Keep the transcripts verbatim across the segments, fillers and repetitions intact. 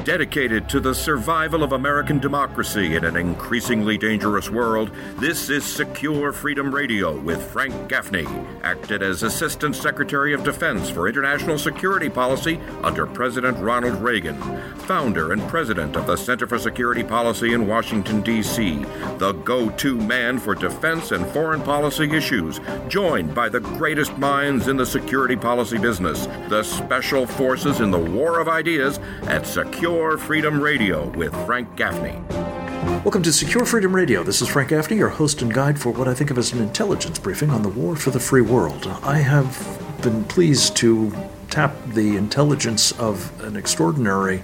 Dedicated to the survival of American democracy in an increasingly dangerous world, this is Secure Freedom Radio with Frank Gaffney, acted as Assistant Secretary of Defense for International Security Policy under President Ronald Reagan, founder and president of the Center for Security Policy in Washington, D C, the go-to man for defense and foreign policy issues, joined by the greatest minds in the security policy business, the special forces in the war of ideas at Secure Freedom Radio with Frank Gaffney. Welcome to Secure Freedom Radio. This is Frank Gaffney, your host and guide for what I think of as an intelligence briefing on the war for the free world. I have been pleased to tap the intelligence of an extraordinary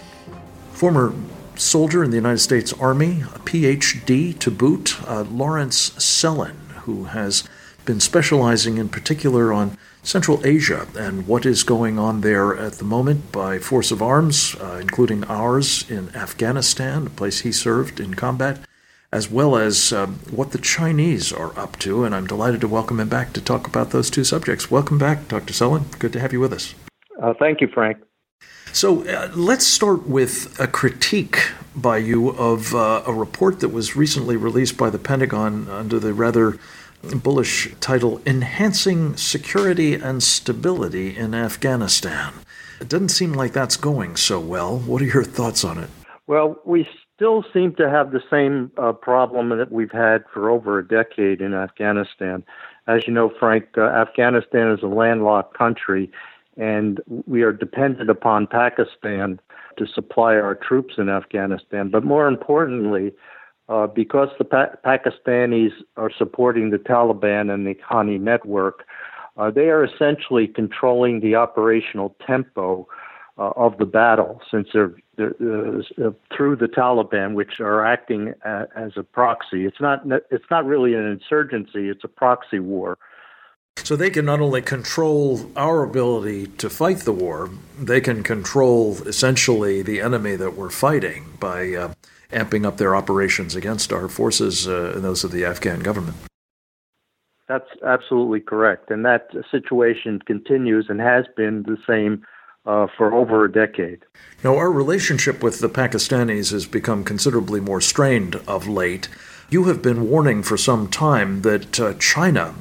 former soldier in the United States Army, a P H D to boot, uh, Lawrence Sellin, who has been specializing in particular on Central Asia and what is going on there at the moment by force of arms, uh, including ours in Afghanistan, a place he served in combat, as well as um, what the Chinese are up to. And I'm delighted to welcome him back to talk about those two subjects. Welcome back, Doctor Sellin. Good to have you with us. Uh, thank you, Frank. So uh, let's start with a critique by you of uh, a report that was recently released by the Pentagon under the rather bullish title, Enhancing Security and Stability in Afghanistan. It doesn't seem like that's going so well. What are your thoughts on it? Well, we still seem to have the same uh, problem that we've had for over a decade in Afghanistan. As you know, Frank, uh, Afghanistan is a landlocked country, and we are dependent upon Pakistan to supply our troops in Afghanistan. But more importantly, Uh, because the pa- Pakistanis are supporting the Taliban and the Haqqani network, uh, they are essentially controlling the operational tempo uh, of the battle, since they're, they're uh, through the Taliban, which are acting a- as a proxy. It's not it's not really an insurgency; it's a proxy war. So they can not only control our ability to fight the war, they can control essentially the enemy that we're fighting by Uh, amping up their operations against our forces uh, and those of the Afghan government. That's absolutely correct. And that situation continues and has been the same uh, for over a decade. Now, our relationship with the Pakistanis has become considerably more strained of late. You have been warning for some time that uh, China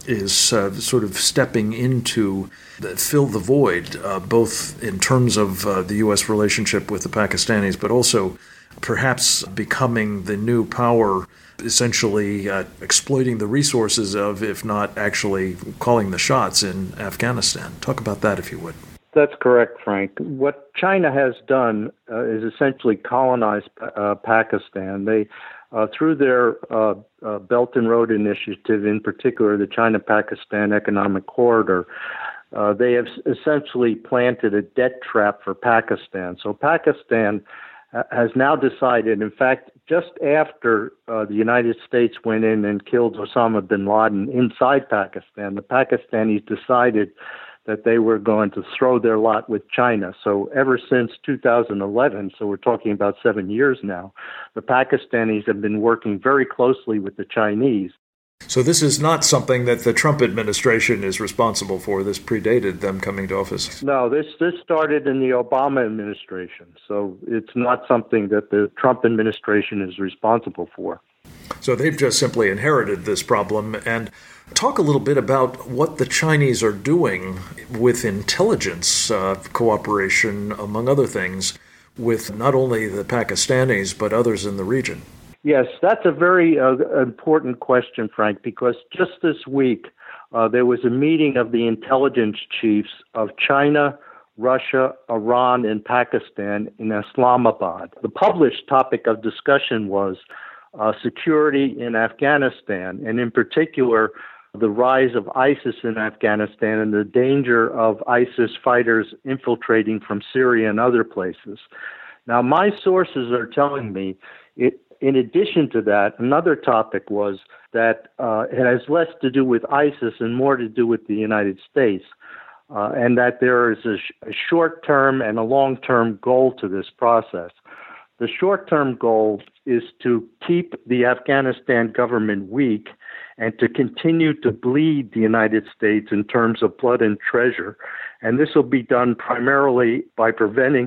is uh, sort of stepping into the, fill the void, uh, both in terms of uh, the U S relationship with the Pakistanis, but also perhaps becoming the new power, essentially uh, exploiting the resources of, if not actually calling the shots in Afghanistan. Talk about that, if you would. That's correct, Frank. What China has done uh, is essentially colonize uh, Pakistan. They, uh, through their uh, uh, Belt and Road Initiative, in particular the China-Pakistan Economic Corridor, uh, they have essentially planted a debt trap for Pakistan. So Pakistan has now decided, in fact, just after uh, the United States went in and killed Osama bin Laden inside Pakistan, the Pakistanis decided that they were going to throw their lot with China. So ever since two thousand eleven, so we're talking about seven years now, the Pakistanis have been working very closely with the Chinese. So this is not something that the Trump administration is responsible for. This predated them coming to office. No, this this started in the Obama administration. So it's not something that the Trump administration is responsible for. So they've just simply inherited this problem. And talk a little bit about what the Chinese are doing with intelligence uh, cooperation, among other things, with not only the Pakistanis, but others in the region. Yes, that's a very uh, important question, Frank, because just this week uh, there was a meeting of the intelligence chiefs of China, Russia, Iran, and Pakistan in Islamabad. The published topic of discussion was uh, security in Afghanistan, and in particular, the rise of ISIS in Afghanistan and the danger of ISIS fighters infiltrating from Syria and other places. Now, my sources are telling me it. In addition to that, another topic was that uh, it has less to do with ISIS and more to do with the United States, uh, and that there is a, sh- a short-term and a long-term goal to this process. The short-term goal is to keep the Afghanistan government weak and to continue to bleed the United States in terms of blood and treasure. And this will be done primarily by preventing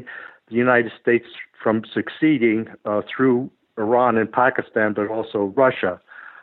the United States from succeeding uh, through Iran and Pakistan, but also Russia.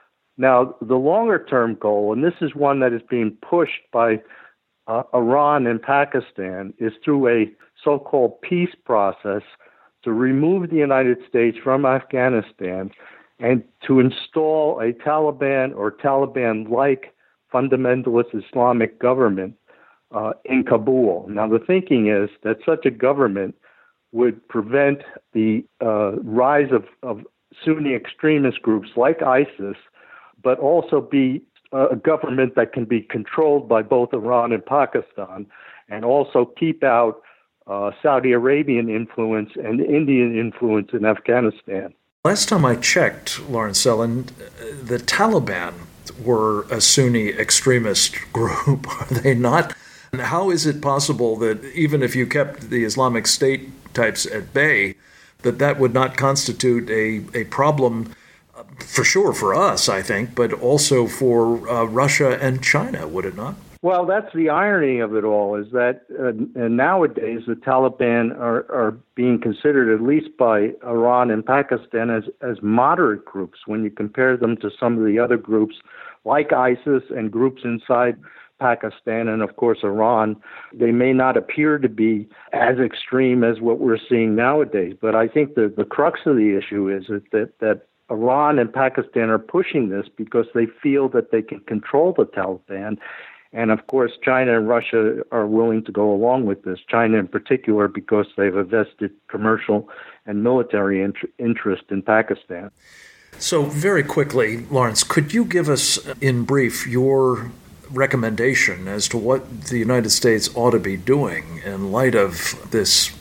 Now, the longer-term goal, and this is one that is being pushed by uh, Iran and Pakistan, is through a so-called peace process to remove the United States from Afghanistan and to install a Taliban or Taliban-like fundamentalist Islamic government uh, in Kabul. Now, the thinking is that such a government would prevent the uh, rise of, of Sunni extremist groups like ISIS, but also be a government that can be controlled by both Iran and Pakistan, and also keep out uh, Saudi Arabian influence and Indian influence in Afghanistan. Last time I checked, Lawrence Sellin, the Taliban were a Sunni extremist group, are they not? And how is it possible that even if you kept the Islamic State types at bay, that that would not constitute a, a problem, uh, for sure for us, I think, but also for uh, Russia and China, would it not? Well, that's the irony of it all, is that uh, nowadays the Taliban are, are being considered, at least by Iran and Pakistan, as, as moderate groups when you compare them to some of the other groups like ISIS and groups inside Pakistan and, of course, Iran. They may not appear to be as extreme as what we're seeing nowadays, but I think the, the crux of the issue is that, that Iran and Pakistan are pushing this because they feel that they can control the Taliban. And, of course, China and Russia are willing to go along with this, China in particular, because they've a vested commercial and military int- interest in Pakistan. So, very quickly, Lawrence, could you give us, in brief, your recommendation as to what the United States ought to be doing in light of this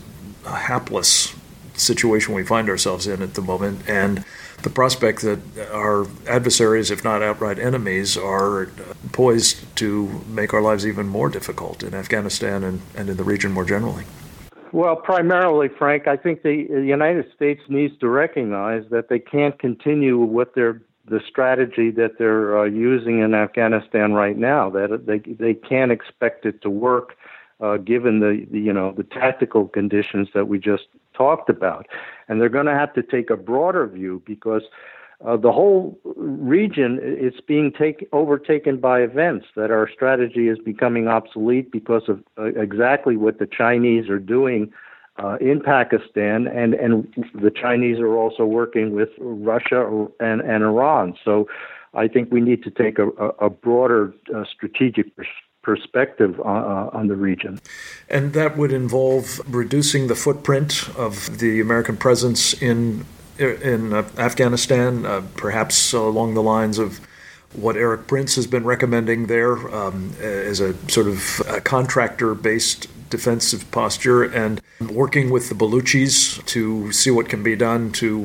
hapless situation we find ourselves in at the moment, and the prospect that our adversaries, if not outright enemies, are poised to make our lives even more difficult in Afghanistan and, and in the region more generally? Well, primarily, Frank, I think the, the United States needs to recognize that they can't continue with their the strategy that they're uh, using in Afghanistan right now. That they they can't expect it to work, uh, given the, the you know the tactical conditions that we just talked about, and they're going to have to take a broader view because uh, the whole region is being take, overtaken by events that our strategy is becoming obsolete because of uh, exactly what the Chinese are doing uh, in Pakistan, and, and the Chinese are also working with Russia and, and Iran. So I think we need to take a, a broader uh, strategic perspective perspective on, uh, on the region. And that would involve reducing the footprint of the American presence in in uh, Afghanistan, uh, perhaps along the lines of what Erik Prince has been recommending there um, as a sort of a contractor-based defensive posture, and working with the Baluchis to see what can be done to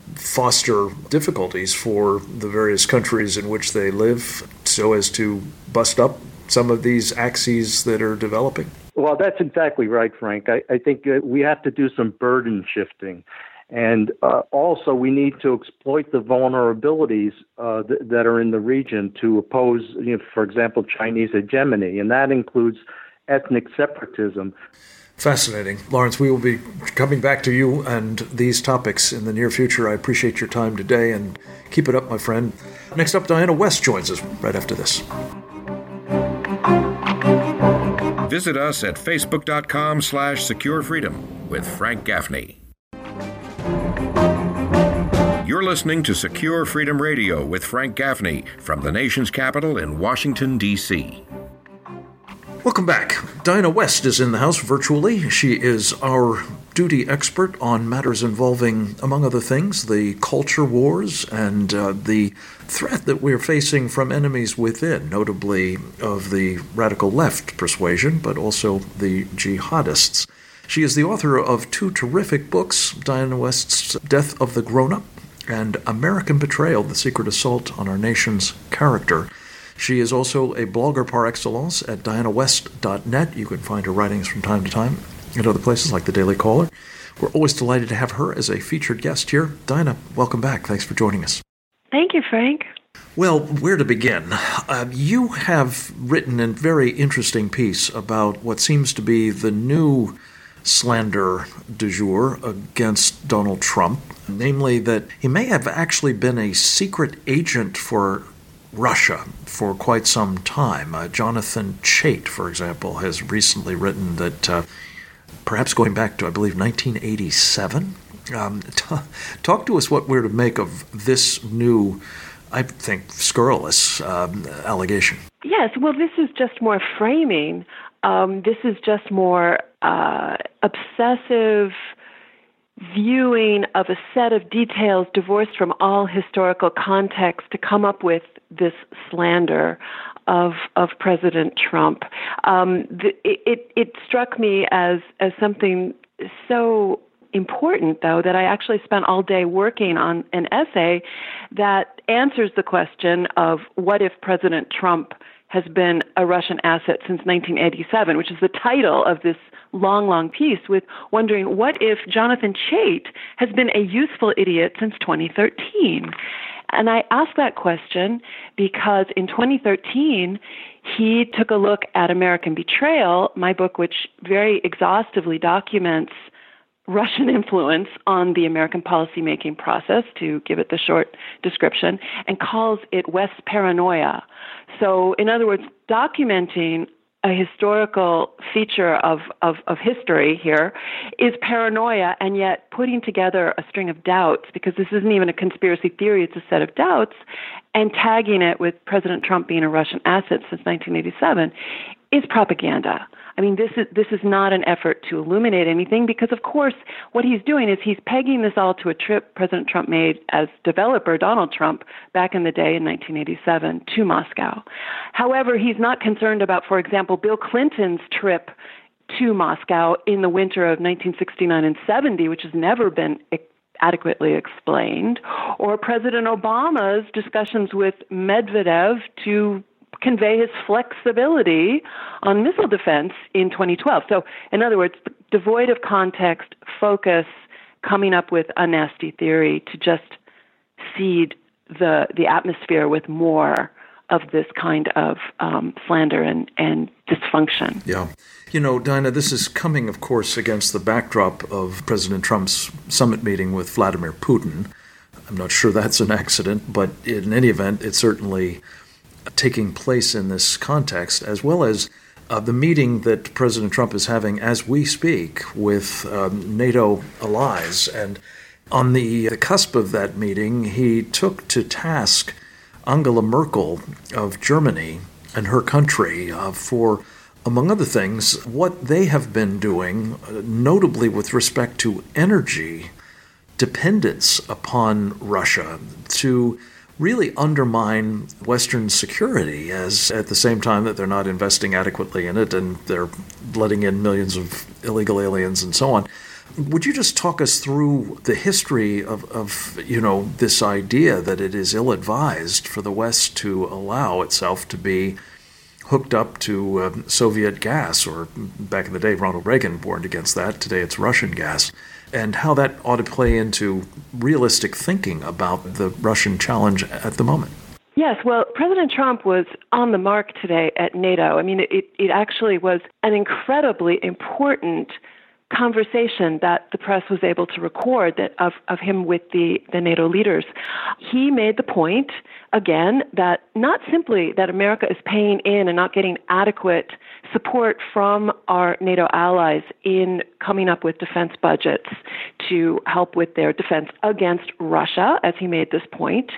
foster difficulties for the various countries in which they live so as to bust up some of these axes that are developing? Well, that's exactly right, Frank. I, I think uh, we have to do some burden shifting. And uh, also we need to exploit the vulnerabilities uh, th- that are in the region to oppose, you know, for example, Chinese hegemony. And that includes ethnic separatism. Fascinating. Lawrence, we will be coming back to you and these topics in the near future. I appreciate your time today, and keep it up, my friend. Next up, Diana West joins us right after this. Visit us at facebook.com slash secure freedom with Frank Gaffney. You're listening to Secure Freedom Radio with Frank Gaffney from the nation's capital in Washington, D C Welcome back. Diana West is in the house virtually. She is our duty expert on matters involving, among other things, the culture wars and uh, the threat that we're facing from enemies within, notably of the radical left persuasion, but also the jihadists. She is the author of two terrific books, Diana West's Death of the Grown-Up and American Betrayal, The Secret Assault on Our Nation's Character. She is also a blogger par excellence at diana west dot net. You can find her writings from time to time at other places like the Daily Caller. We're always delighted to have her as a featured guest here. Diana, welcome back. Thanks for joining us. Thank you, Frank. Well, where to begin? Uh, you have written a very interesting piece about what seems to be the new slander du jour against Donald Trump, namely that he may have actually been a secret agent for Russia for quite some time. Uh, Jonathan Chait, for example, has recently written that uh, perhaps going back to, I believe, nineteen eighty-seven. Um, t- talk to us what we're to make of this new, I think, scurrilous um, allegation. Yes, well, this is just more framing. Um, this is just more uh, obsessive viewing of a set of details divorced from all historical context to come up with this slander of of President Trump. Um, the, it it struck me as as something so important, though, that I actually spent all day working on an essay that answers the question of what if President Trump has been a Russian asset since nineteen eighty-seven, which is the title of this long, long piece, with wondering what if Jonathan Chait has been a useful idiot since twenty thirteen. And I asked that question because in twenty thirteen, he took a look at American Betrayal, my book, which very exhaustively documents Russian influence on the American policymaking process, to give it the short description, and calls it West paranoia. So, in other words, documenting a historical feature of, of, of history here is paranoia, and yet putting together a string of doubts, because this isn't even a conspiracy theory, it's a set of doubts, and tagging it with President Trump being a Russian asset since nineteen eighty-seven is propaganda. I mean, this is this is not an effort to illuminate anything, because, of course, what he's doing is he's pegging this all to a trip President Trump made as developer Donald Trump back in the day in nineteen eighty-seven to Moscow. However, he's not concerned about, for example, Bill Clinton's trip to Moscow in the winter of nineteen sixty-nine and seventy, which has never been adequately explained, or President Obama's discussions with Medvedev to convey his flexibility on missile defense in twenty twelve. So, in other words, devoid of context, focus, coming up with a nasty theory to just seed the the atmosphere with more of this kind of um, slander and, and dysfunction. Yeah. You know, Dinah, this is coming, of course, against the backdrop of President Trump's summit meeting with Vladimir Putin. I'm not sure that's an accident, but in any event, it's certainly taking place in this context, as well as uh, the meeting that President Trump is having as we speak with um, NATO allies. And on the, the cusp of that meeting, he took to task Angela Merkel of Germany and her country uh, for, among other things, what they have been doing, uh, notably with respect to energy dependence upon Russia, to really undermine Western security, as at the same time that they're not investing adequately in it and they're letting in millions of illegal aliens and so on. Would you just talk us through the history of, of you know, this idea that it is ill-advised for the West to allow itself to be hooked up to uh, Soviet gas, or back in the day, Ronald Reagan warned against that. Today it's Russian gas. And how that ought to play into realistic thinking about the Russian challenge at the moment. Yes, well, President Trump was on the mark today at NATO. I mean, it, it actually was an incredibly important conversation that the press was able to record that of, of him with the, the NATO leaders. He made the point, again, that not simply that America is paying in and not getting adequate support from our NATO allies in coming up with defense budgets to help with their defense against Russia, as he made this point.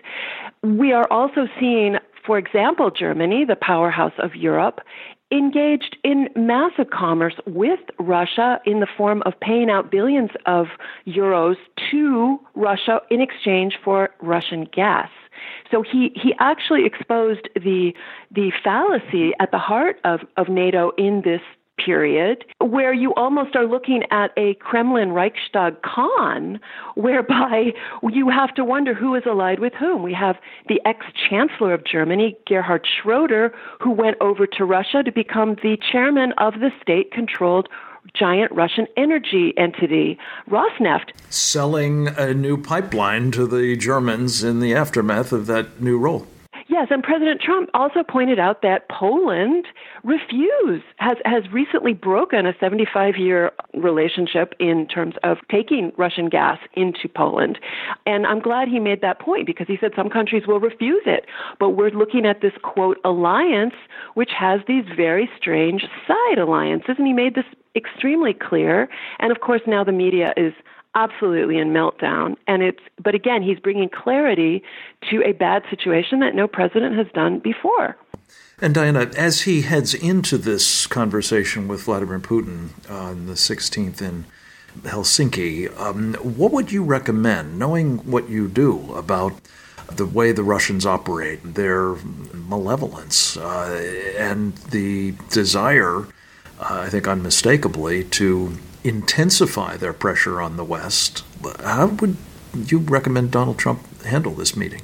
We are also seeing, for example, Germany, the powerhouse of Europe, engaged in massive commerce with Russia in the form of paying out billions of euros to Russia in exchange for Russian gas. So he, he actually exposed the the fallacy at the heart of, of NATO in this period, where you almost are looking at a Kremlin Reichstag con, whereby you have to wonder who is allied with whom. We have the ex-chancellor of Germany, Gerhard Schroeder, who went over to Russia to become the chairman of the state-controlled giant Russian energy entity, Rosneft. Selling a new pipeline to the Germans in the aftermath of that new role. Yes, and President Trump also pointed out that Poland refuse, has, has recently broken a seventy-five-year relationship in terms of taking Russian gas into Poland. And I'm glad he made that point because he said some countries will refuse it. But we're looking at this, quote, alliance, which has these very strange side alliances. And he made this extremely clear. And of course, now the media is absolutely in meltdown. And it's, but again, he's bringing clarity to a bad situation that no president has done before. And Diana, as he heads into this conversation with Vladimir Putin on the sixteenth in Helsinki, um, what would you recommend, knowing what you do about the way the Russians operate, their malevolence, uh, and the desire, uh, I think unmistakably, to intensify their pressure on the West? How would you recommend Donald Trump handle this meeting?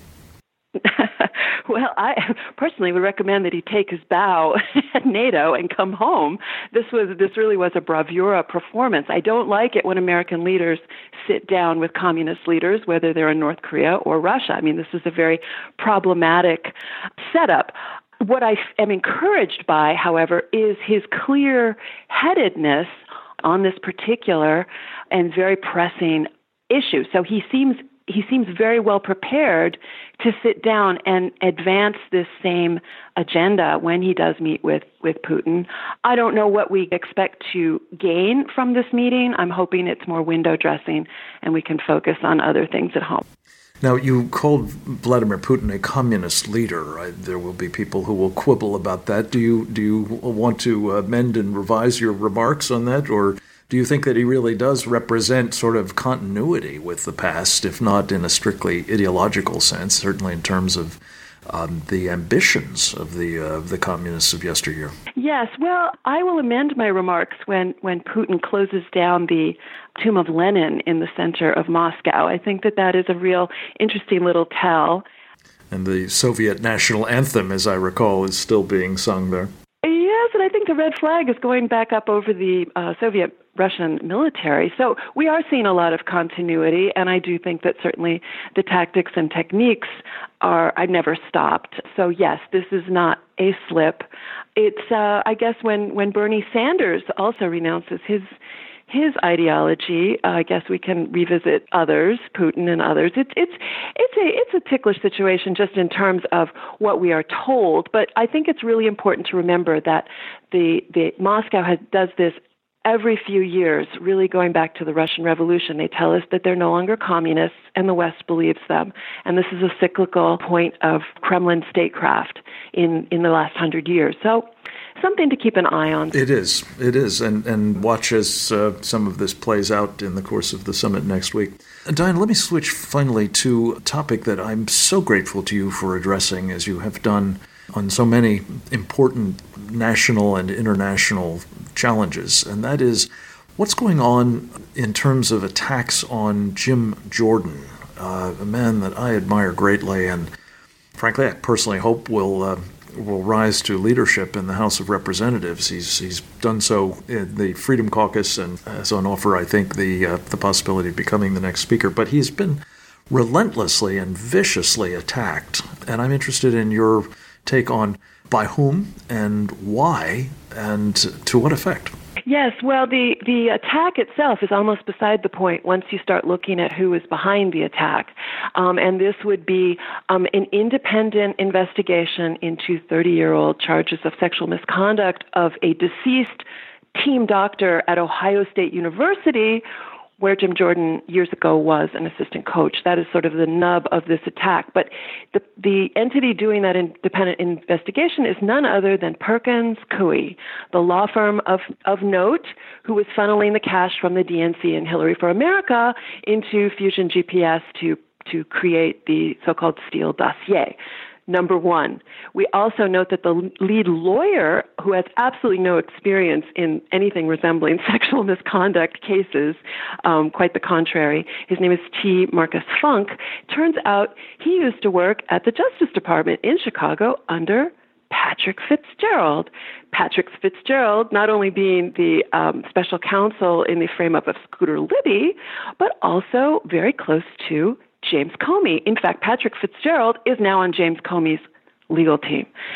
Well, I personally would recommend that he take his bow at NATO and come home. This was this really was a bravura performance. I don't like it when American leaders sit down with communist leaders, whether they're in North Korea or Russia. I mean, this is a very problematic setup. What I am encouraged by, however, is his clear-headedness on this particular and very pressing issue. So he seems he seems very well prepared to sit down and advance this same agenda when he does meet with, with Putin. I don't know what we expect to gain from this meeting. I'm hoping it's more window dressing and we can focus on other things at home. Now, you called Vladimir Putin a communist leader. I, there will be people who will quibble about that. Do you do you want to amend and revise your remarks on that, or do you think that he really does represent sort of continuity with the past, if not in a strictly ideological sense, certainly in terms of um, the ambitions of the uh, the communists of yesteryear? Yes, well, I will amend my remarks when, when Putin closes down the tomb of Lenin in the center of Moscow. I think that that is a real interesting little tell. And the Soviet national anthem, as I recall, is still being sung there. Yes, and I think the red flag is going back up over the uh, Soviet Russian military. So we are seeing a lot of continuity, and I do think that certainly the tactics and techniques are, I never stopped. So yes, this is not a slip. It's, uh, I guess, when, when Bernie Sanders also renounces his his ideology, uh, I guess we can revisit others, Putin and others. It's it's it's a it's a ticklish situation just in terms of what we are told. But I think it's really important to remember that the the Moscow has, does this every few years, really going back to the Russian Revolution. They tell us that they're no longer communists, and the West believes them. And this is a cyclical point of Kremlin statecraft in, in the last hundred years. So something to keep an eye on. It is. It is. And, and watch as uh, some of this plays out in the course of the summit next week. Diane, let me switch finally to a topic that I'm so grateful to you for addressing, as you have done on so many important national and international challenges, and that is what's going on in terms of attacks on Jim Jordan, uh, a man that I admire greatly and frankly I personally hope will uh, will rise to leadership in the House of Representatives. He's he's done so in the Freedom Caucus and has on offer, I think, the uh, the possibility of becoming the next speaker. But he's been relentlessly and viciously attacked, and I'm interested in your take on by whom and why and to what effect. Yes, well, the, the attack itself is almost beside the point once you start looking at who is behind the attack. Um, and this would be um, an independent investigation into thirty-year-old charges of sexual misconduct of a deceased team doctor at Ohio State University, where Jim Jordan years ago was an assistant coach. That is sort of the nub of this attack. But the, the entity doing that independent investigation is none other than Perkins Coie, the law firm of, of note who was funneling the cash from the D N C and Hillary for America into Fusion G P S to, to create the so-called Steele dossier. Number one. We also note that the lead lawyer, who has absolutely no experience in anything resembling sexual misconduct cases, um, quite the contrary, his name is T. Marcus Funk, turns out he used to work at the Justice Department in Chicago under Patrick Fitzgerald. Patrick Fitzgerald not only being the um, special counsel in the frame-up of Scooter Libby, but also very close to James Comey. In fact, Patrick Fitzgerald is now on James Comey's legal team.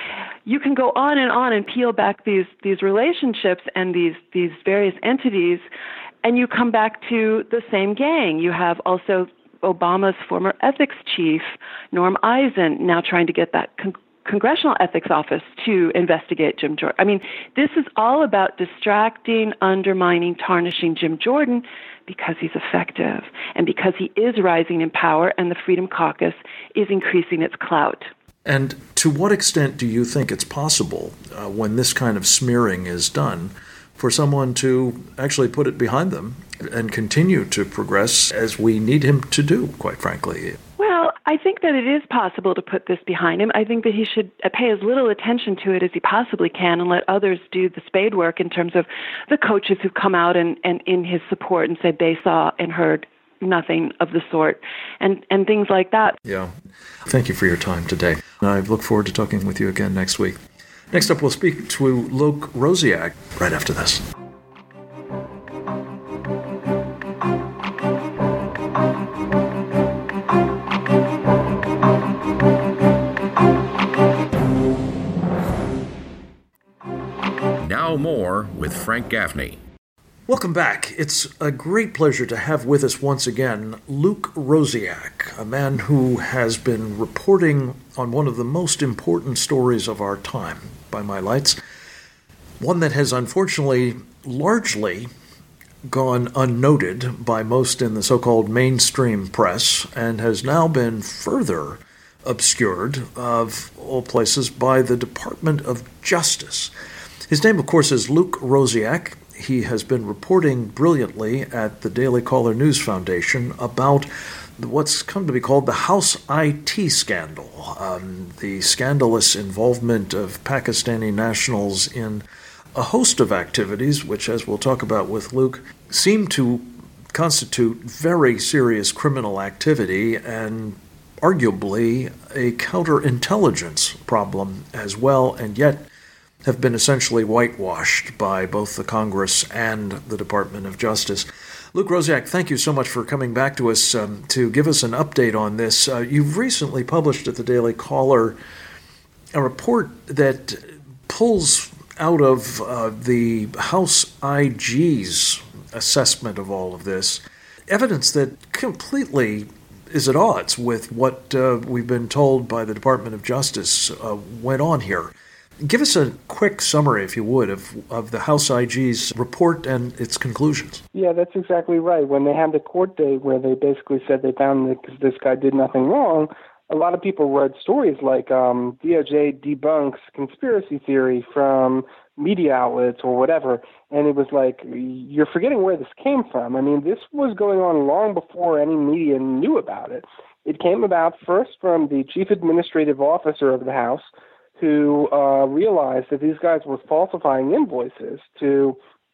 you can go on and on and peel back these these relationships and these these various entities, and you come back to the same gang. You have also Obama's former ethics chief, Norm Eisen, now trying to get that con- Congressional Ethics Office to investigate Jim Jordan. I mean, this is all about distracting, undermining, tarnishing Jim Jordan because he's effective and because he is rising in power and the Freedom Caucus is increasing its clout. And to what extent do you think it's possible, uh, when this kind of smearing is done, for someone to actually put it behind them and continue to progress as we need him to do, quite frankly? Well, I think that it is possible to put this behind him. I think that he should pay as little attention to it as he possibly can and let others do the spade work in terms of the coaches who come out and, and in his support and said they saw and heard nothing of the sort, and, and things like that. Yeah. Thank you for your time today. I look forward to talking with you again next week. Next up, we'll speak to Luke Rosiak right after this. Now more with Frank Gaffney. Welcome back. It's a great pleasure to have with us once again Luke Rosiak, a man who has been reporting on one of the most important stories of our time, by my lights, one that has unfortunately largely gone unnoted by most in the so-called mainstream press and has now been further obscured, of all places, by the Department of Justice. His name, of course, is Luke Rosiak. He has been reporting brilliantly at the Daily Caller News Foundation about what's come to be called the House I T scandal, um, the scandalous involvement of Pakistani nationals in a host of activities, which, as we'll talk about with Luke, seem to constitute very serious criminal activity and arguably a counterintelligence problem as well, and yet have been essentially whitewashed by both the Congress and the Department of Justice. Luke Rosiak, thank you so much for coming back to us um, to give us an update on this. Uh, you've recently published at the Daily Caller a report that pulls out of uh, the House I G's assessment of all of this evidence that completely is at odds with what uh, we've been told by the Department of Justice uh, went on here. Give us a quick summary, if you would, of, of the House I G's report and its conclusions. Yeah, that's exactly right. When they had the court date where they basically said they found that this guy did nothing wrong, a lot of people read stories like um, D O J debunks conspiracy theory from media outlets or whatever, and it was like, you're forgetting where this came from. I mean, this was going on long before any media knew about it. It came about first from the chief administrative officer of the House, who uh, realized that these guys were falsifying invoices to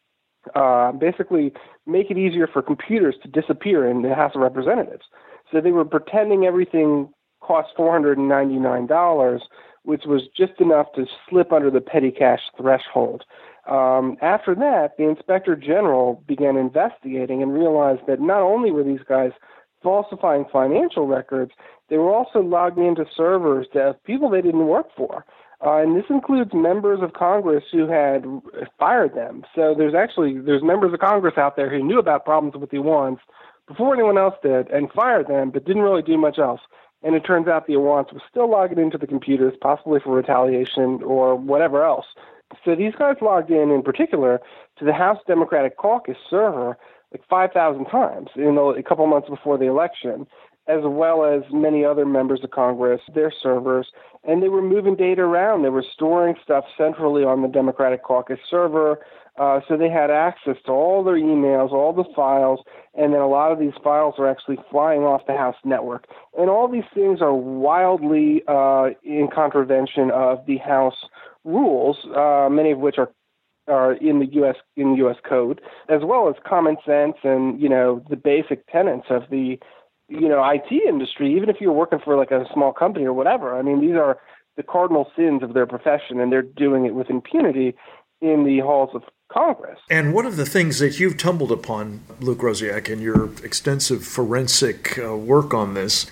uh, basically make it easier for computers to disappear in the House of Representatives. So they were pretending everything cost four hundred ninety-nine dollars, which was just enough to slip under the petty cash threshold. Um, after that, the Inspector General began investigating and realized that not only were these guys falsifying financial records, they were also logging into servers of people they didn't work for. Uh, and this includes members of Congress who had fired them. So there's actually there's members of Congress out there who knew about problems with the Iwans before anyone else did and fired them, but didn't really do much else. And it turns out the Iwans was still logging into the computers, possibly for retaliation or whatever else. So these guys logged in, in particular, to the House Democratic Caucus server like five thousand times in a couple months before the election, as well as many other members of Congress, their servers, and they were moving data around. They were storing stuff centrally on the Democratic Caucus server, uh, so they had access to all their emails, all the files, and then a lot of these files are actually flying off the House network. And all these things are wildly uh, in contravention of the House rules, uh, many of which are are in the U S in the U S code, as well as common sense and, you know, the basic tenets of the, you know, I T industry, even if you're working for like a small company or whatever. I mean, these are the cardinal sins of their profession, and they're doing it with impunity in the halls of Congress. And one of the things that you've tumbled upon, Luke Rosiak, in your extensive forensic uh, work on this,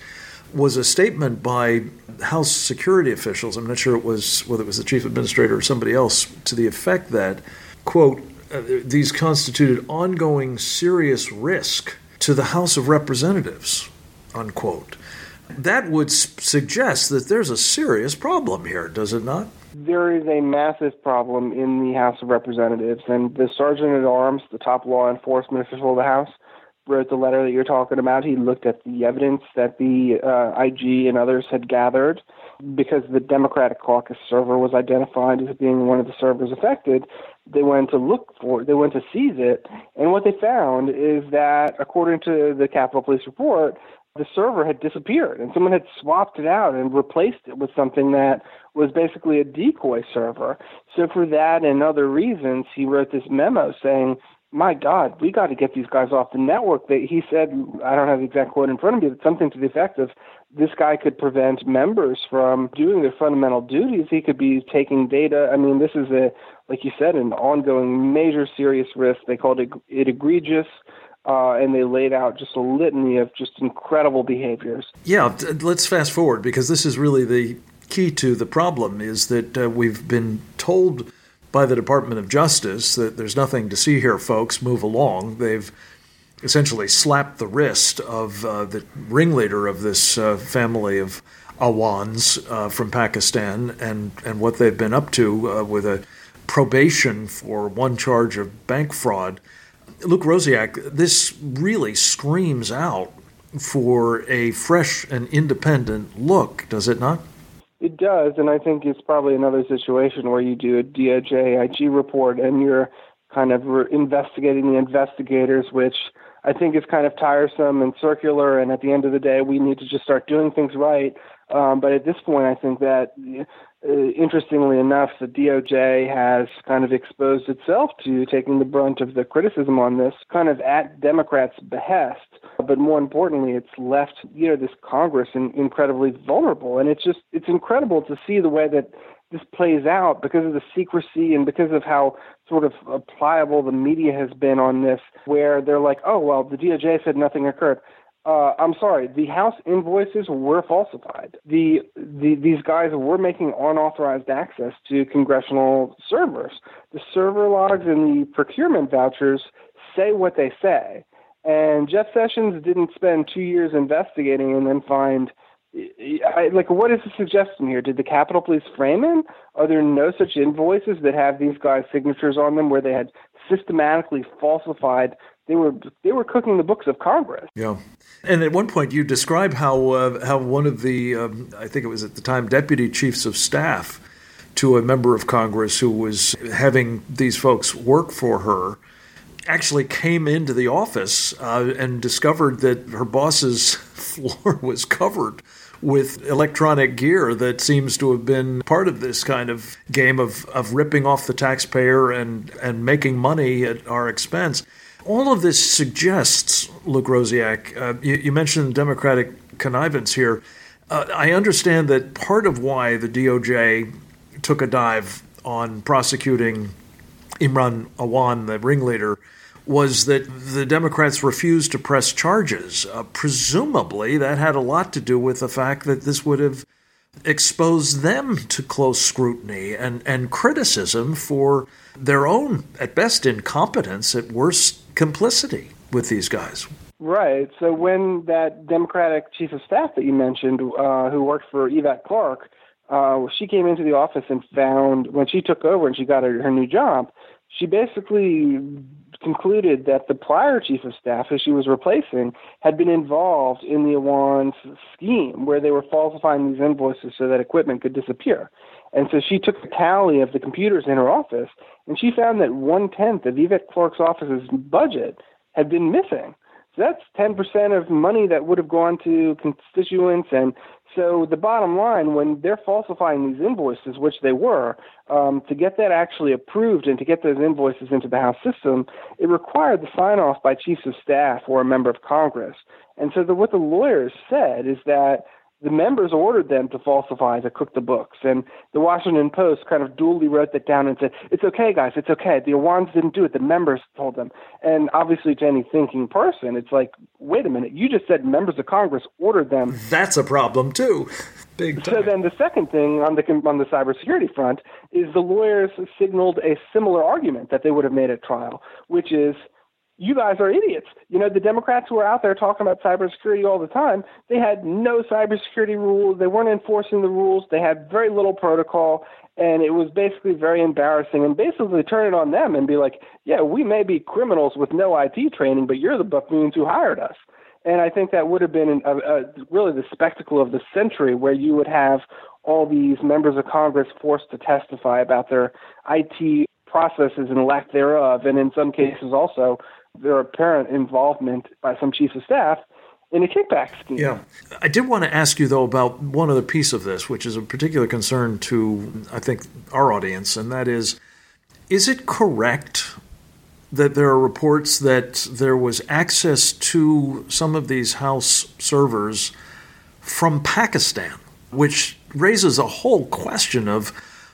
was a statement by House security officials. I'm not sure it was whether it was the chief administrator or somebody else, to the effect that, quote, uh, these constituted ongoing serious risk to the House of Representatives, unquote. That would s- suggest that there's a serious problem here, does it not? There is a massive problem in the House of Representatives, and the Sergeant at Arms, the top law enforcement official of the House, wrote the letter that you're talking about. He looked at the evidence that the uh, I G and others had gathered because the Democratic Caucus server was identified as being one of the servers affected. They went to look for it. They went to seize it. And what they found is that, according to the Capitol Police report, the server had disappeared and someone had swapped it out and replaced it with something that was basically a decoy server. So for that and other reasons, he wrote this memo saying, my God, we got to get these guys off the network. They, he said, I don't have the exact quote in front of me, but something to the effect of, this guy could prevent members from doing their fundamental duties. He could be taking data. I mean, this is, a, like you said, an ongoing major serious risk. They called it, it egregious, uh, and they laid out just a litany of just incredible behaviors. Yeah, let's fast forward, because this is really the key to the problem, is that uh, we've been told by the Department of Justice that there's nothing to see here, folks, move along. They've essentially slapped the wrist of uh, the ringleader of this uh, family of Awans uh, from Pakistan and, and what they've been up to uh, with a probation for one charge of bank fraud. Luke Rosiak, this really screams out for a fresh and independent look, does it not? It does, and I think it's probably another situation where you do a D O J I G report and you're kind of re- investigating the investigators, which I think is kind of tiresome and circular, and at the end of the day, we need to just start doing things right. Um, but at this point, I think that, uh, interestingly enough, the D O J has kind of exposed itself to taking the brunt of the criticism on this, kind of at Democrats' behest. But more importantly, it's left, you know, this Congress in, incredibly vulnerable. And it's just, it's incredible to see the way that this plays out because of the secrecy and because of how sort of pliable the media has been on this, where they're like, oh, well, the D O J said nothing occurred. Uh, I'm sorry, the House invoices were falsified. The, the These guys were making unauthorized access to congressional servers. The server logs and the procurement vouchers say what they say. And Jeff Sessions didn't spend two years investigating and then find, I, like, what is the suggestion here? Did the Capitol Police frame him? Are there no such invoices that have these guys' signatures on them where they had systematically falsified? They were they were cooking the books of Congress. Yeah, and at one point you describe how uh, how one of the um, I think it was at the time deputy chiefs of staff to a member of Congress who was having these folks work for her actually came into the office uh, and discovered that her boss's floor was covered with electronic gear that seems to have been part of this kind of game of, of ripping off the taxpayer and, and making money at our expense. All of this suggests, Luke Rosiak, uh, you, you mentioned Democratic connivance here. Uh, I understand that part of why the D O J took a dive on prosecuting Imran Awan, the ringleader, was that the Democrats refused to press charges. Uh, presumably, that had a lot to do with the fact that this would have exposed them to close scrutiny and, and criticism for their own, at best, incompetence, at worst, complicity with these guys. Right. So when that Democratic chief of staff that you mentioned, uh, who worked for Yvette Clarke, uh, she came into the office and found, when she took over and she got her, her new job, she basically concluded that the prior chief of staff, who she was replacing, had been involved in the Awan scheme where they were falsifying these invoices so that equipment could disappear. And so she took a tally of the computers in her office, and she found that one-tenth of Yvette Clarke's office's budget had been missing. So that's ten percent of money that would have gone to constituents. And so the bottom line, when they're falsifying these invoices, which they were, um, to get that actually approved and to get those invoices into the House system, it required the sign-off by chiefs of staff or a member of Congress. And so the, what the lawyers said is that the members ordered them to falsify, to cook the books. And the Washington Post kind of duly wrote that down and said, it's okay, guys, it's okay. The Iwans didn't do it. The members told them. And obviously, to any thinking person, it's like, wait a minute, you just said members of Congress ordered them. That's a problem, too. Big time. So then the second thing on the on the cybersecurity front is the lawyers signaled a similar argument that they would have made at trial, which is, you guys are idiots. You know, the Democrats who are out there talking about cybersecurity all the time, they had no cybersecurity rules. They weren't enforcing the rules. They had very little protocol, and it was basically very embarrassing. And basically turn it on them and be like, yeah, we may be criminals with no I T training, but you're the buffoons who hired us. And I think that would have been a, a, really the spectacle of the century, where you would have all these members of Congress forced to testify about their I T processes and lack thereof, and in some cases also their apparent involvement by some chiefs of staff in a kickback scheme. Yeah. I did want to ask you, though, about one other piece of this, which is a particular concern to, I think, our audience, and that is, is it correct that there are reports that there was access to some of these House servers from Pakistan, which raises a whole question of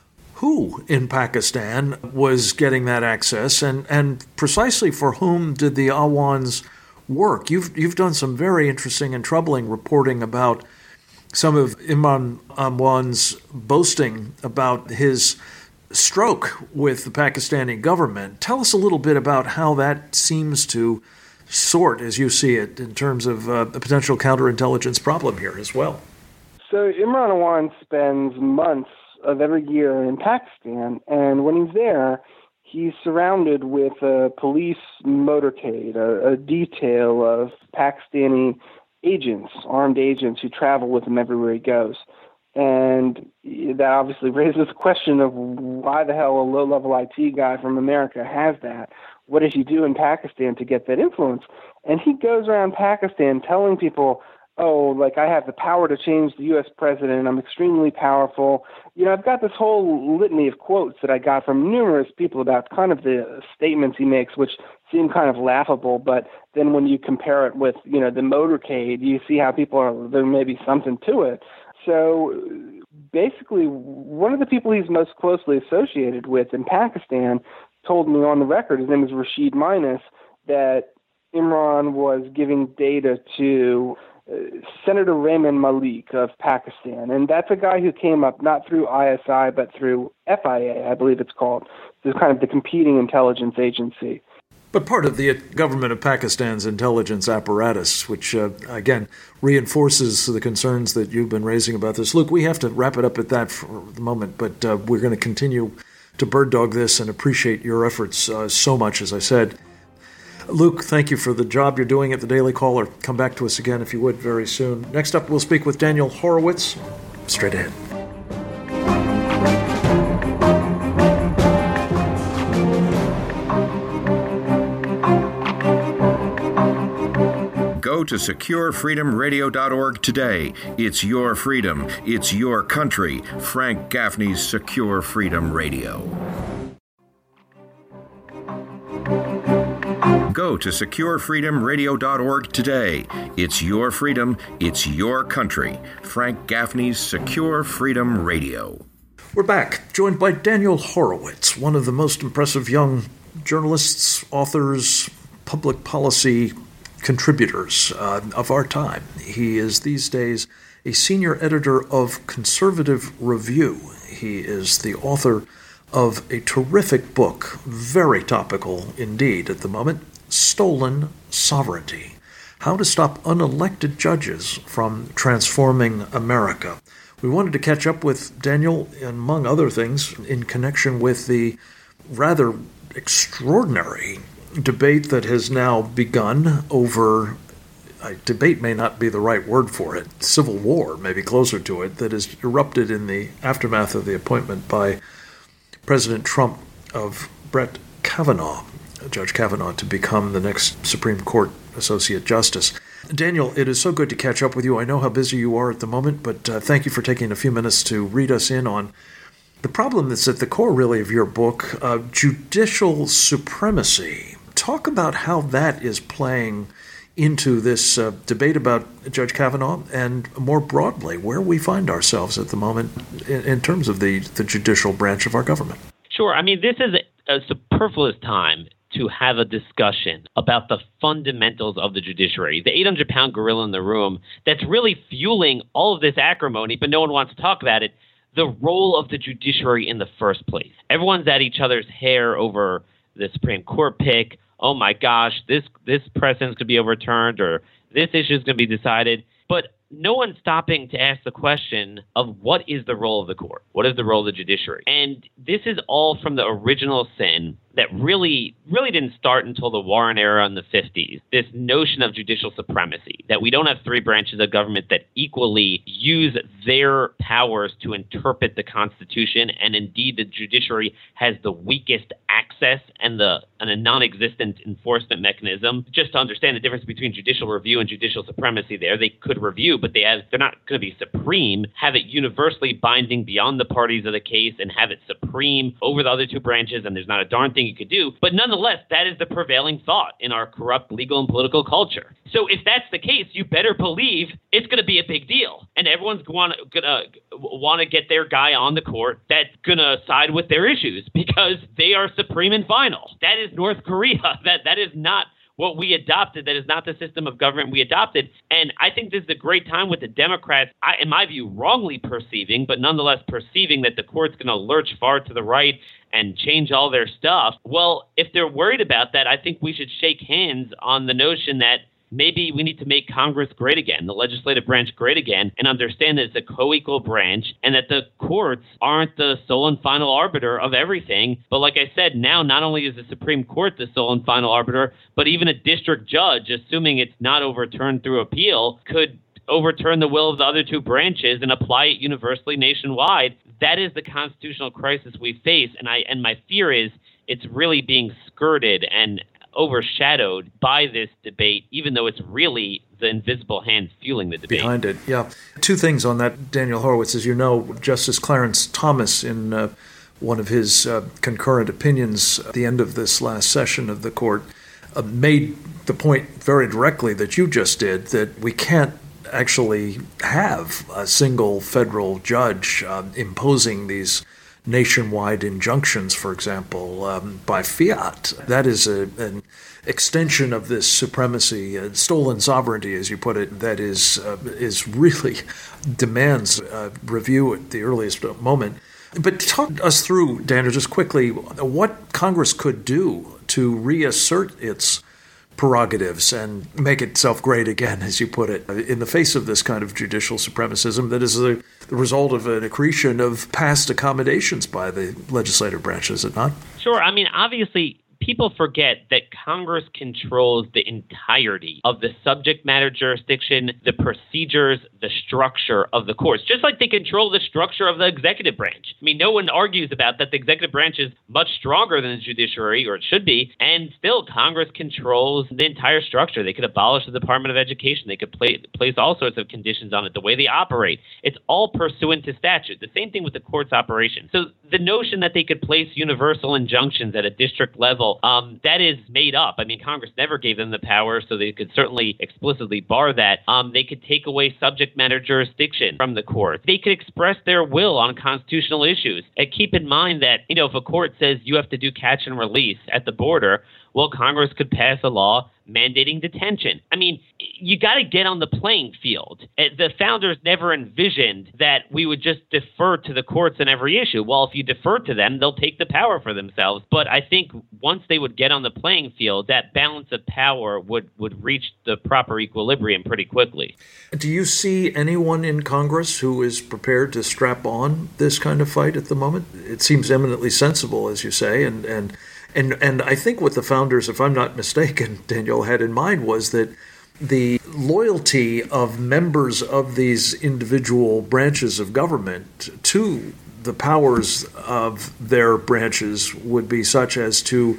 who in Pakistan was getting that access, and, and precisely for whom did the Awans work? You've you've done some very interesting and troubling reporting about some of Imran Awan's boasting about his stroke with the Pakistani government. Tell us a little bit about how that seems to sort, as you see it, in terms of uh, a potential counterintelligence problem here as well. So Imran Awan spends months of every year in Pakistan, and when he's there, he's surrounded with a police motorcade, a, a detail of Pakistani agents, armed agents who travel with him everywhere he goes. And that obviously raises the question of why the hell a low-level I T guy from America has that. What does he do in Pakistan to get that influence? And he goes around Pakistan telling people, oh, like, I have the power to change the U S president. I'm extremely powerful. You know, I've got this whole litany of quotes that I got from numerous people about kind of the statements he makes, which seem kind of laughable. But then when you compare it with, you know, the motorcade, you see how people are, there may be something to it. So basically, one of the people he's most closely associated with in Pakistan told me on the record, his name is Rashid Minus, that Imran was giving data to uh, Senator Rehman Malik of Pakistan. And that's a guy who came up not through I S I, but through F I A, I believe it's called. It's kind of the competing intelligence agency. But part of the government of Pakistan's intelligence apparatus, which, uh, again, reinforces the concerns that you've been raising about this. Luke, we have to wrap it up at that for the moment, but uh, we're going to continue to bird dog this and appreciate your efforts uh, so much, as I said. Luke, thank you for the job you're doing at the Daily Caller. Come back to us again, if you would, very soon. Next up, we'll speak with Daniel Horowitz. Straight ahead. Go to secure freedom radio dot org today. It's your freedom. It's your country. Frank Gaffney's Secure Freedom Radio. Go to secure freedom radio dot org today. It's your freedom. It's your country. Frank Gaffney's Secure Freedom Radio. We're back, joined by Daniel Horowitz, one of the most impressive young journalists, authors, public policy contributors uh, of our time. He is these days a senior editor of Conservative Review. He is the author of a terrific book, very topical indeed at the moment, Stolen Sovereignty: How to Stop Unelected Judges from Transforming America. We wanted to catch up with Daniel, among other things, in connection with the rather extraordinary debate that has now begun over, uh, debate may not be the right word for it, civil war, maybe closer to it, that has erupted in the aftermath of the appointment by President Trump of Brett Kavanaugh, Judge Kavanaugh, to become the next Supreme Court Associate Justice. Daniel, it is so good to catch up with you. I know how busy you are at the moment, but uh, thank you for taking a few minutes to read us in on the problem that's at the core, really, of your book, uh, judicial supremacy. Talk about how that is playing into this uh, debate about Judge Kavanaugh and more broadly where we find ourselves at the moment in, in terms of the, the judicial branch of our government. Sure. I mean, this is a, a superfluous time to have a discussion about the fundamentals of the judiciary, the eight hundred pound gorilla in the room that's really fueling all of this acrimony, but no one wants to talk about it, the role of the judiciary in the first place. Everyone's at each other's hair over the Supreme Court pick. Oh my gosh, this this precedent could be overturned or this issue is going to be decided. But no one's stopping to ask the question of what is the role of the court? What is the role of the judiciary? And this is all from the original sin that really, really didn't start until the Warren era in the fifties. This notion of judicial supremacy, that we don't have three branches of government that equally use their powers to interpret the Constitution. And indeed, the judiciary has the weakest access and the and a non-existent enforcement mechanism. Just to understand the difference between judicial review and judicial supremacy there, they could review, but they have, they're not going to be supreme, have it universally binding beyond the parties of the case and have it supreme over the other two branches, and there's not a darn thing you could do. But nonetheless, that is the prevailing thought in our corrupt legal and political culture. So if that's the case, you better believe it's going to be a big deal. And everyone's going to want to get their guy on the court that's going to side with their issues because they are supreme and final. That is North Korea. That That is not what we adopted. That is not the system of government we adopted. And I think this is a great time with the Democrats, I, in my view, wrongly perceiving, but nonetheless perceiving that the court's going to lurch far to the right and change all their stuff. Well, if they're worried about that, I think we should shake hands on the notion that maybe we need to make Congress great again, the legislative branch great again, and understand that it's a co-equal branch and that the courts aren't the sole and final arbiter of everything. But like I said, now not only is the Supreme Court the sole and final arbiter, but even a district judge, assuming it's not overturned through appeal, could overturn the will of the other two branches and apply it universally nationwide. That is the constitutional crisis we face. And I and my fear is it's really being skirted and overshadowed by this debate, even though it's really the invisible hand fueling the debate. Behind it, yeah. Two things on that, Daniel Horowitz. As you know, Justice Clarence Thomas, in uh, one of his uh, concurrent opinions at the end of this last session of the court, uh, made the point very directly that you just did, that we can't actually have a single federal judge um, imposing these nationwide injunctions, for example, um, by fiat. That is a, an extension of this supremacy, uh, stolen sovereignty, as you put it, that is uh, is really demands uh, review at the earliest moment. But talk us through, Daniel, just quickly, what Congress could do to reassert its prerogatives and make itself great again, as you put it, in the face of this kind of judicial supremacism that is the, the result of an accretion of past accommodations by the legislative branch, is it not? Sure. I mean, obviously, people forget that Congress controls the entirety of the subject matter jurisdiction, the procedures, the structure of the courts, just like they control the structure of the executive branch. I mean, no one argues about that. The executive branch is much stronger than the judiciary, or it should be, and still Congress controls the entire structure. They could abolish the Department of Education. They could play, place all sorts of conditions on it, the way they operate. It's all pursuant to statute. The same thing with the court's operation. So the notion that they could place universal injunctions at a district level, Um, that is made up. I mean, Congress never gave them the power, so they could certainly explicitly bar that. Um, they could take away subject matter jurisdiction from the court. They could express their will on constitutional issues. And keep in mind that, you know, if a court says you have to do catch and release at the border, well, Congress could pass a law mandating detention. I mean, you got to get on the playing field. The founders never envisioned that we would just defer to the courts on every issue. Well, if you defer to them, they'll take the power for themselves. But I think once they would get on the playing field, that balance of power would, would reach the proper equilibrium pretty quickly. Do you see anyone in Congress who is prepared to strap on this kind of fight at the moment? It seems eminently sensible, as you say, and and And and I think what the founders, if I'm not mistaken, Daniel, had in mind was that the loyalty of members of these individual branches of government to the powers of their branches would be such as to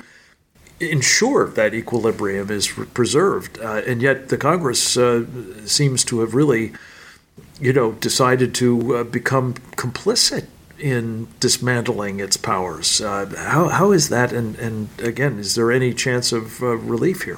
ensure that equilibrium is preserved. Uh, and yet the Congress uh, seems to have really, you know, decided to uh, become complicit in dismantling its powers. Uh, how how is that? And, and again, is there any chance of uh, relief here?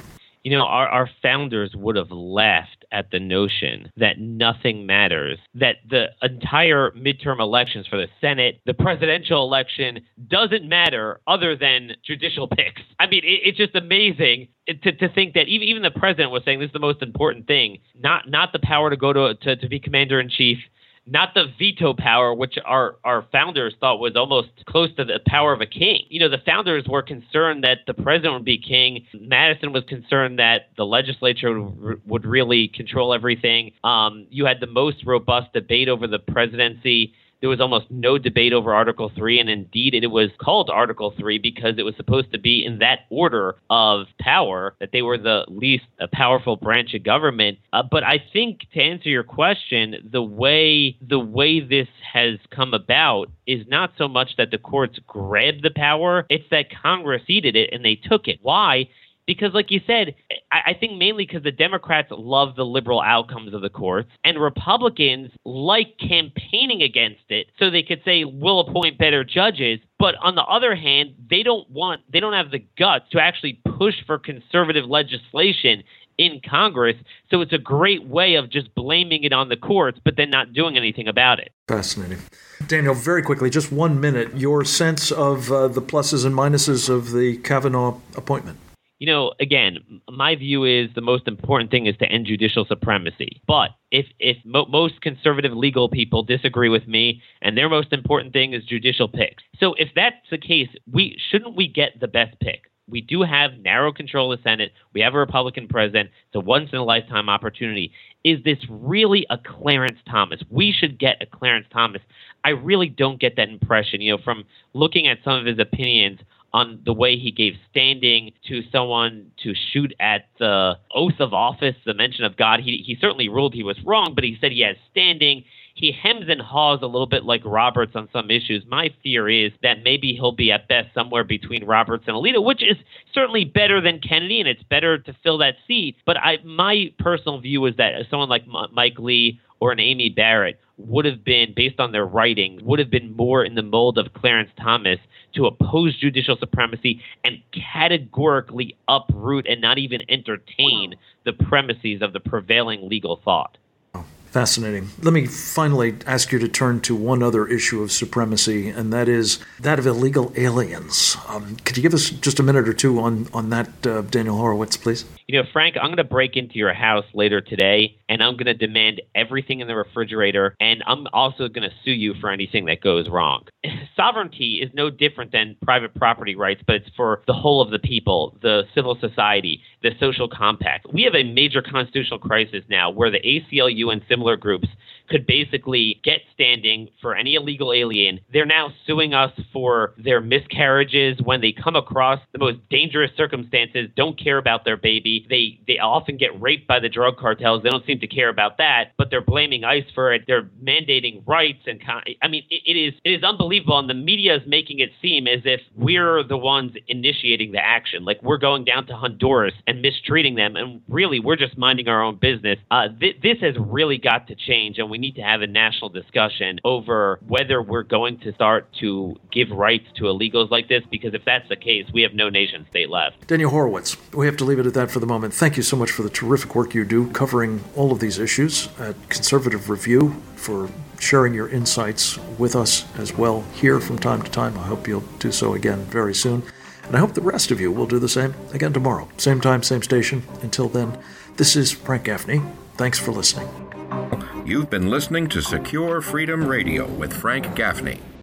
You know, our, our founders would have laughed at the notion that nothing matters, that the entire midterm elections for the Senate, the presidential election doesn't matter other than judicial picks. I mean, it, it's just amazing to, to think that even, even the president was saying this is the most important thing, not not the power to go to, to, to be commander-in-chief, not the veto power, which our, our founders thought was almost close to the power of a king. You know, the founders were concerned that the president would be king. Madison was concerned that the legislature would, would really control everything. Um, you had the most robust debate over the presidency. There was almost no debate over Article three, and indeed it was called Article three because it was supposed to be in that order of power, that they were the least uh, powerful branch of government. Uh, but I think, to answer your question, the way the way this has come about is not so much that the courts grabbed the power, it's that Congress ceded it and they took it. Why? Because, like you said, I, I think mainly because the Democrats love the liberal outcomes of the courts, and Republicans like campaigning against it so they could say, we'll appoint better judges. But on the other hand, they don't want, they don't have the guts to actually push for conservative legislation in Congress. So it's a great way of just blaming it on the courts, but then not doing anything about it. Fascinating. Daniel, very quickly, just one minute, your sense of uh, the pluses and minuses of the Kavanaugh appointment. You know, again, my view is the most important thing is to end judicial supremacy. But if if mo- most conservative legal people disagree with me, and their most important thing is judicial picks. So if that's the case, we shouldn't we get the best pick? We do have narrow control of the Senate. We have a Republican president. It's a once-in-a-lifetime opportunity. Is this really a Clarence Thomas? We should get a Clarence Thomas. I really don't get that impression, you know, from looking at some of his opinions on the way he gave standing to someone to shoot at the oath of office, the mention of God. He he certainly ruled he was wrong, but he said he has standing. He hems and haws a little bit like Roberts on some issues. My fear is that maybe he'll be at best somewhere between Roberts and Alito, which is certainly better than Kennedy, and it's better to fill that seat. But I, my personal view is that someone like Mike Lee or an Amy Barrett would have been, based on their writing, would have been more in the mold of Clarence Thomas to oppose judicial supremacy and categorically uproot and not even entertain the premises of the prevailing legal thought. Fascinating. Let me finally ask you to turn to one other issue of supremacy, and that is that of illegal aliens. Um, could you give us just a minute or two on, on that, uh, Daniel Horowitz, please? You know, Frank, I'm going to break into your house later today, and I'm going to demand everything in the refrigerator, and I'm also going to sue you for anything that goes wrong. Sovereignty is no different than private property rights, but it's for the whole of the people, the civil society, the social compact. We have a major constitutional crisis now where the A C L U and similar groups could basically get standing for any illegal alien. They're now suing us for their miscarriages when they come across the most dangerous circumstances, don't care about their baby. They they often get raped by the drug cartels. They don't seem to care about that, but they're blaming ICE for it. They're mandating rights. And con- I mean, it, it is it is unbelievable. And the media is making it seem as if we're the ones initiating the action. Like we're going down to Honduras and mistreating them. And really, we're just minding our own business. Uh, th- this has really got to change. And we need to have a national discussion over whether we're going to start to give rights to illegals like this, because if that's the case, we have no nation state left. Daniel Horowitz, we have to leave it at that for the moment. Thank you so much for the terrific work you do covering all of these issues at Conservative Review, for sharing your insights with us as well here from time to time. I hope you'll do so again very soon. And I hope the rest of you will do the same again tomorrow. Same time, same station. Until then, this is Frank Gaffney. Thanks for listening. You've been listening to Secure Freedom Radio with Frank Gaffney.